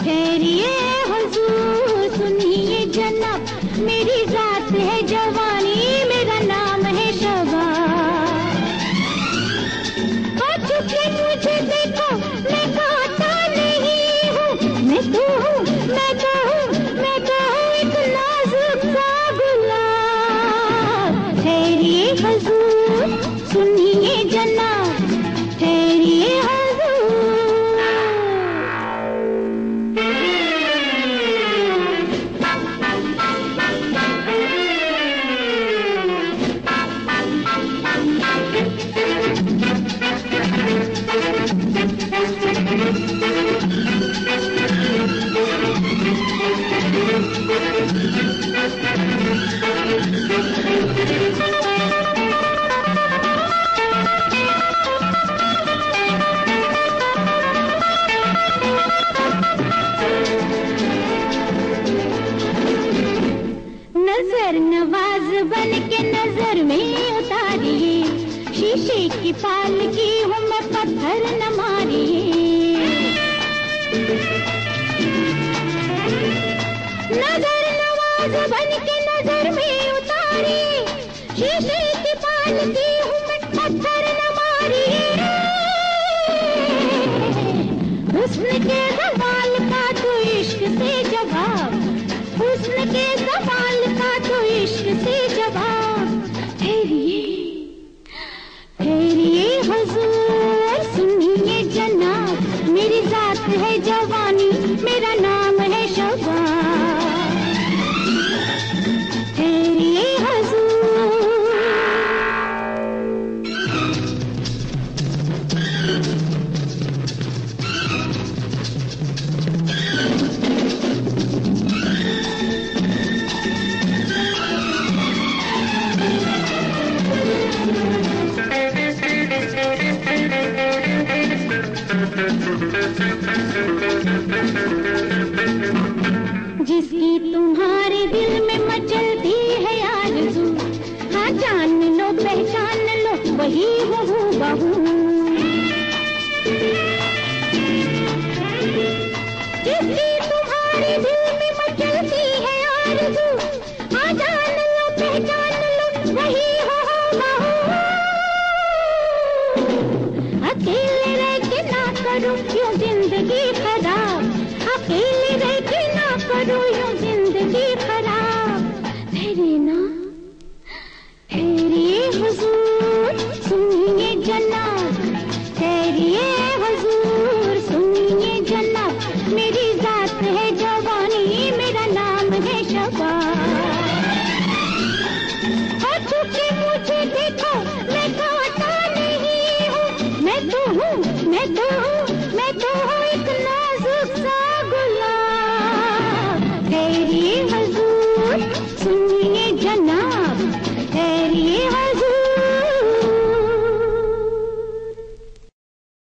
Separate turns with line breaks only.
ठहरिए हुजूर सुनिए जनाब, मेरी जात है जवानी, मेरा नाम है शबा। आ चुके मुझे देखो, मैं गाता नहीं हूँ, मैं तो हूँ, मैं तो हूँ, मैं तो हूँ एक नाजुक सा गुलाब। ठहरिए हुजूर सुनिए जनाब, ठहरिए नजर नवाज बन के नजर में उतारिए, शीशे की पालकी हूँ मैं, पत्थर न मारिए। नजर नवाज बन के नजर में उतारिए, शीशे की पालकी हूँ मैं, पत्थर न मारिए। हुस्न के सवाल का तो इश्क से जवाब, हुस्न के सवाल का तो इश्क से जवाब। ठहरिए ठहरिए हुजूर सुनिए जनाब, मेरी जात है जवानी, मेरा नाम है शबा। ठहरिए हुजूर। जिसकी तुम्हारे दिल में मचलती है आरज़ू, हाँ जान लो पहचान लो वही हूँ बहू। जिसकी तुम्हारे दिल में मचलती है आरज़ू, हाँ जान लो पहचान लो वही हूँ बहू। अकेले रह के ना करो क्यों जिंदगी खराब, अकेले रह के ना करो यूं जिंदगी खराब। ठहरिए ना ठहरिए हुजूर सुनिए जनाब, ठहरिए हुजूर सुनिए जनाब, मेरी जात है जवानी, मेरा नाम है शबा। आ चुके मुझे देखो, मैं गाता नहीं हूँ, मैं तो हूँ, मैं तो हूँ